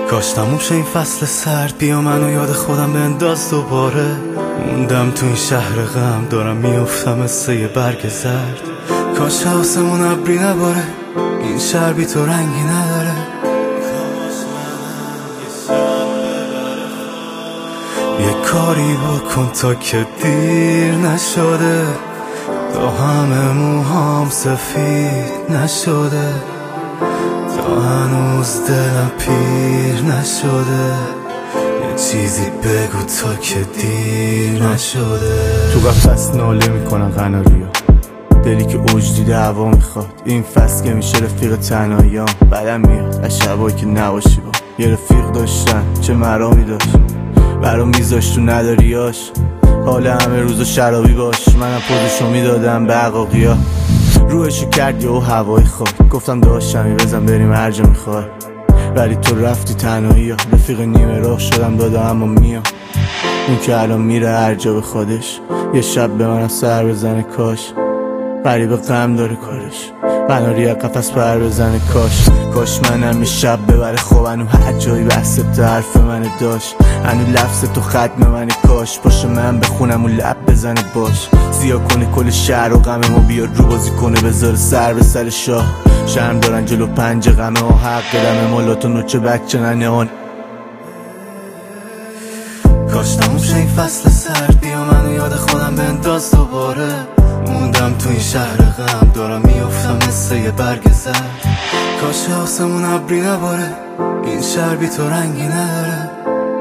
کاش تموم شه این فصل سرد، بیا منو یاد خودم بنداز دوباره. موندم تو این شهر غم، دارم میافتم مثل یه برگ زرد. کاش حواسمون ابری نباره، این شهر بی تو رنگی نداره. یه کاری بکن تا که دیر نشده، تا همه موهام سفید نشده، تا هنوز دلم پیر نشده. یه چیزی بگو تا که دیر نشده. تو قفس ناله میکنن قناریا، دلی که اوج دیده هوا میخواد. این فصل که میشه رفیق تنهاییام، بعدم میاد از شبایی که نباشی با یه رفیق داشتن چه مرامی داشت، برام میذاشت تو نداریاش. حال همه روزو شرابی باش، منم پوزشو میدادم به عقاقیا. روحشو کردی و هوای خود، گفتم داشتمی بزن بریم هر جا میخوای، ولی تو رفتی تنهایی. رفیق نیمه راه شدم داده اما میام، اون که الان میره هر جا به خودش. یه شب به منم سر بزنه کاش، غریبه غم داره کارش، قناری قفس پر بزنه کاش منم یه شب ببره خواب. هنو هر جایی بحث حرف من داشت، هنو لفظ تو ختم من کاش. باشه من بخونم و لب بزنه باش، زیا کنه کل شهر و غم ما، بیاد رو بازی کنه بذاره سر به سر شاه. شرم دارن جلو پنج غمه ها، حق دلم مالاتو نوچه بچه ننهان. کاش تموم شه این فصل سرد، بیا منو یاد خودم بنداز دوباره. موندم تو این شهر غم، دارم میافتم مثل یه برگ زرد. کاش آسمون ابری نباره، این شهر بی تو رنگی نداره.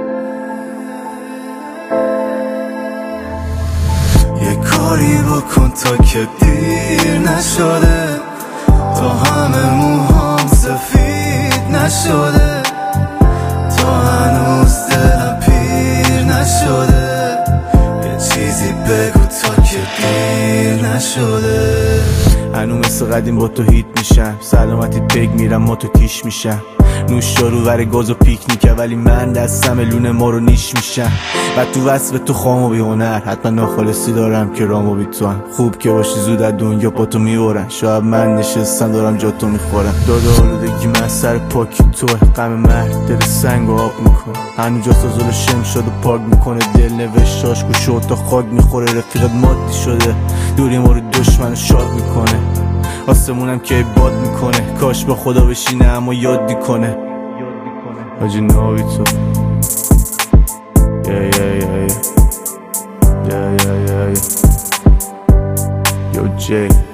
یه کاری بکن تا که دیر نشده، تا همه موهام سفید نشده، تا هنوز دلم پیر نشده. یه چیزی بگو تا که دیر نشده. هنو مثل قدیم با تو هیت میشم، سلامتی پگ میرم ما تو کیش میشم. نوشدارو ور گاز و پیکنیکه، ولی من دستم لونه ما رو نیش میشم. و تو وصف تو خام و بی هنر، حتما ناخالصی دارم که رام و بی تو هم. خوب که باشی زود از دنیا با تو میبرن، شاید من نشستم دارم جا تو میخورم. داده آلودگی من سر پاکی توه، غم مرد دل سنگ و آب میکنه. هنو جا سازول شم شد و پاک میکنه، دل نوشتاش گوشو تا خاک میخوره. رفیقت مادی شده، دوری ما رو دشمن شاد میکنه. آسمونم که باد میکنه، کاش با خدا بشینه اما یاد میکنه. حاجی ناوی تو Yo Jay